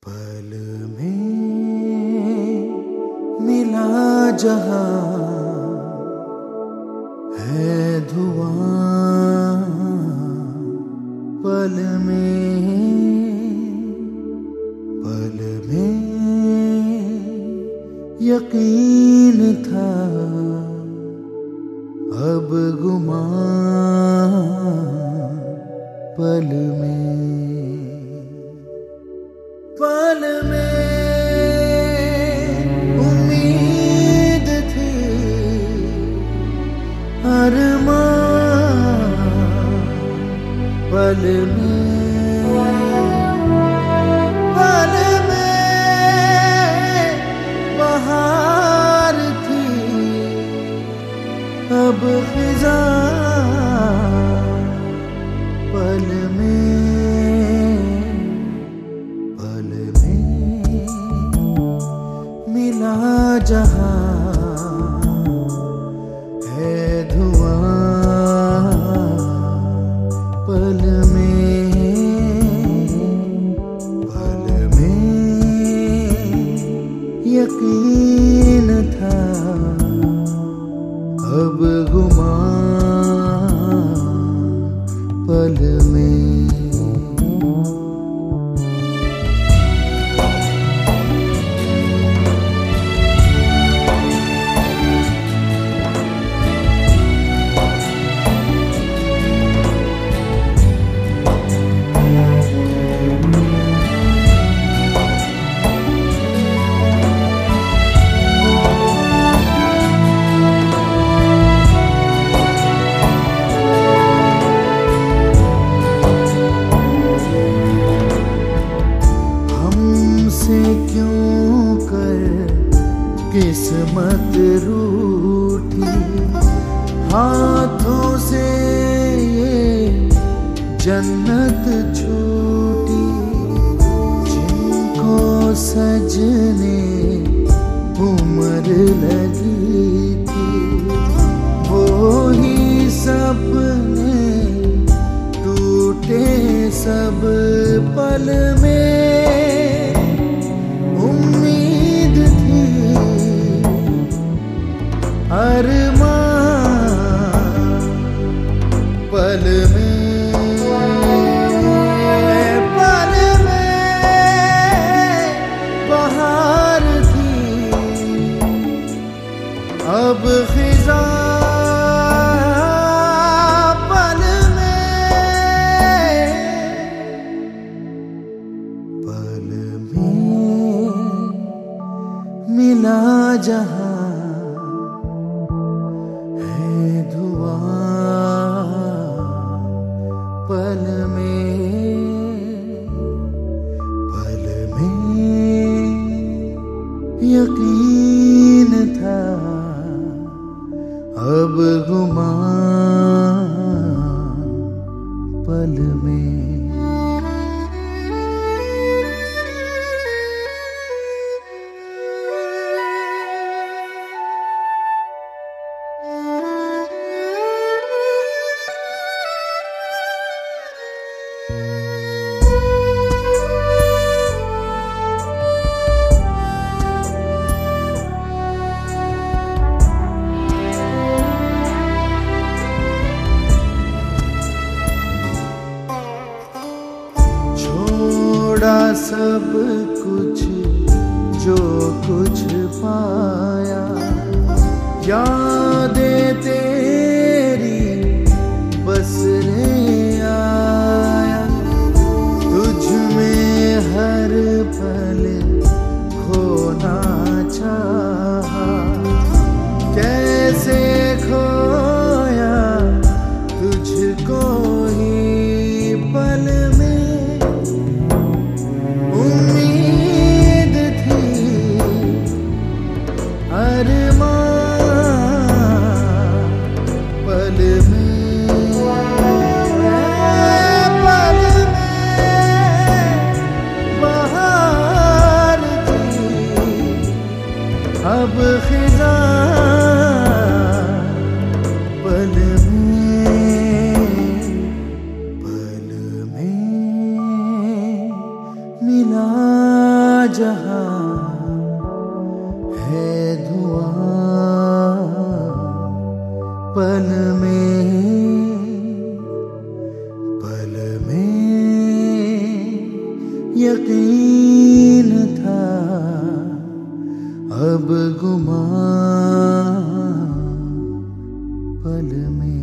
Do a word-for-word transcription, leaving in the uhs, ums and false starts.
पल में मिला जहां है धुआं, पल में पल में यकीन था अब गुमां, पल में पल में उम्मीद थी अरमान, पल में पल में बहार थी अब खिज़ां, पल में पल में मिला जहां है धुआं, पल में पल में यकीन था अब गुमां, पल में क्यों कर किस्मत रूठी, हाथों से ये जन्नत छूटी, जिनको सजने उम्र लगी थी वो ही सपने टूटे सब, पल में उम्मीद थी अरमान, पल में पल में बहार थी अब खिज़ां, पल में पल में मिला जहां है धुआं, पल में पल में यकीन था अब गुमां, पल में छोड़ा सब कुछ जो कुछ पाया, यादें तेरी बसने आया, तुझ में हर पल खोना चाहा, कैसे खोया तुझको ही पल में उम्मीद थी अरमान, पल में पल में बहार थी अब खिज़ां, पल में पल में मिला जहां है धुआं, पल में पल में यकीन था, अब गुमान पल में।